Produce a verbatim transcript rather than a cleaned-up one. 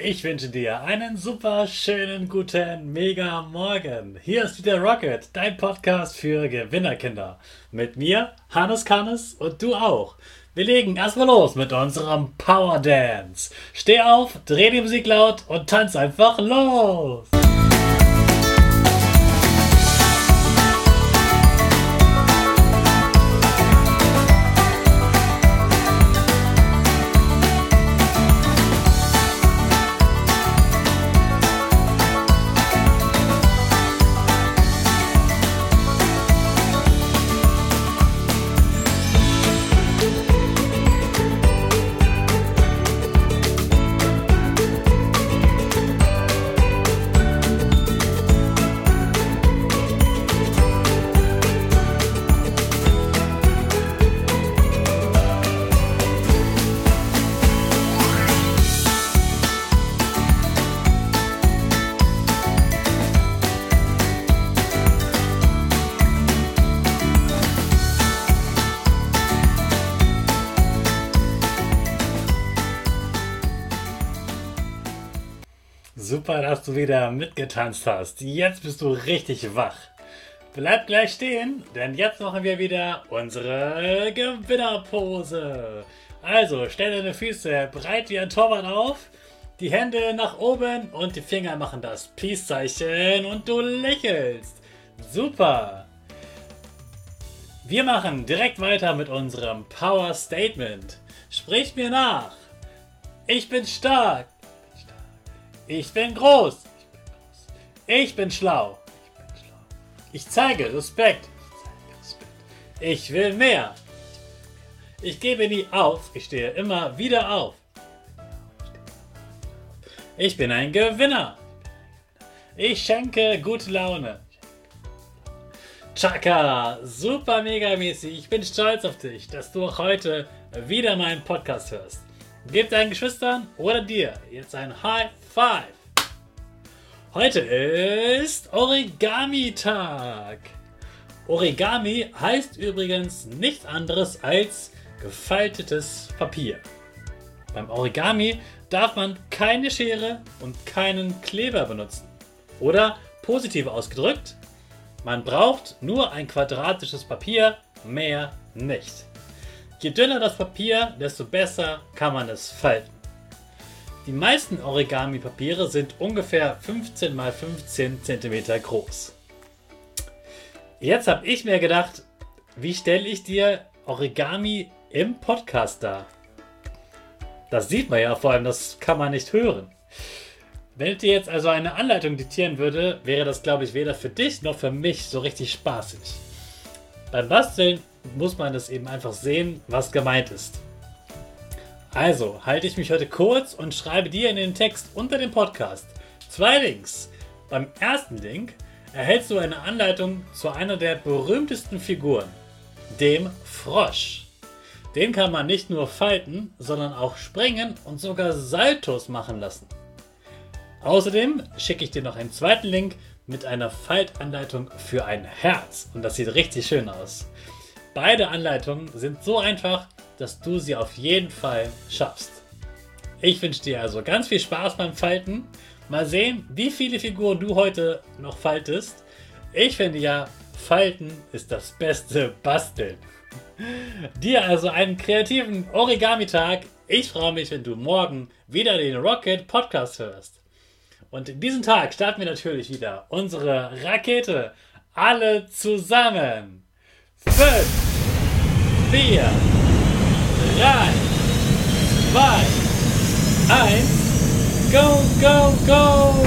Ich wünsche dir einen super schönen guten Mega Morgen. Hier ist wieder Rocket, dein Podcast für Gewinnerkinder. Mit mir, Hannes Kannes und du auch. Wir legen erstmal los mit unserem Power Dance. Steh auf, dreh die Musik laut und tanz einfach los. Super, dass du wieder mitgetanzt hast. Jetzt bist du richtig wach. Bleib gleich stehen, denn jetzt machen wir wieder unsere Gewinnerpose. Also, stell deine Füße breit wie ein Torwart auf, die Hände nach oben und die Finger machen das Peace-Zeichen und du lächelst. Super. Wir machen direkt weiter mit unserem Power Statement. Sprich mir nach. Ich bin stark. Ich bin groß. Ich bin schlau. Ich zeige Respekt. Ich will mehr. Ich gebe nie auf. Ich stehe immer wieder auf. Ich bin ein Gewinner. Ich schenke gute Laune. Chaka, super mega mäßig. Ich bin stolz auf dich, dass du auch heute wieder meinen Podcast hörst. Gib deinen Geschwistern oder dir jetzt ein High Five. Heute ist Origami-Tag. Origami heißt übrigens nichts anderes als gefaltetes Papier. Beim Origami darf man keine Schere und keinen Kleber benutzen. Oder positiv ausgedrückt, man braucht nur ein quadratisches Papier, mehr nicht. Je dünner das Papier, desto besser kann man es falten. Die meisten Origami-Papiere sind ungefähr fünfzehn mal fünfzehn Zentimeter groß. Jetzt habe ich mir gedacht, wie stelle ich dir Origami im Podcast dar? Das sieht man ja, vor allem das kann man nicht hören. Wenn ich dir jetzt also eine Anleitung diktieren würde, wäre das, glaube ich, weder für dich noch für mich so richtig spaßig. Beim Basteln muss man es eben einfach sehen, was gemeint ist. Also halte ich mich heute kurz und schreibe dir in den Text unter dem Podcast zwei Links. Beim ersten Link erhältst du eine Anleitung zu einer der berühmtesten Figuren, dem Frosch. Den kann man nicht nur falten, sondern auch springen und sogar Saltos machen lassen. Außerdem schicke ich dir noch einen zweiten Link mit einer Faltanleitung für ein Herz und das sieht richtig schön aus. Beide Anleitungen sind so einfach, dass du sie auf jeden Fall schaffst. Ich wünsche dir also ganz viel Spaß beim Falten. Mal sehen, wie viele Figuren du heute noch faltest. Ich finde ja, Falten ist das beste Basteln. Dir also einen kreativen Origami-Tag. Ich freue mich, wenn du morgen wieder den Rocket Podcast hörst. Und in diesem Tag starten wir natürlich wieder unsere Rakete. Alle zusammen. Fünf, vier, drei, zwei, eins, go, go, go!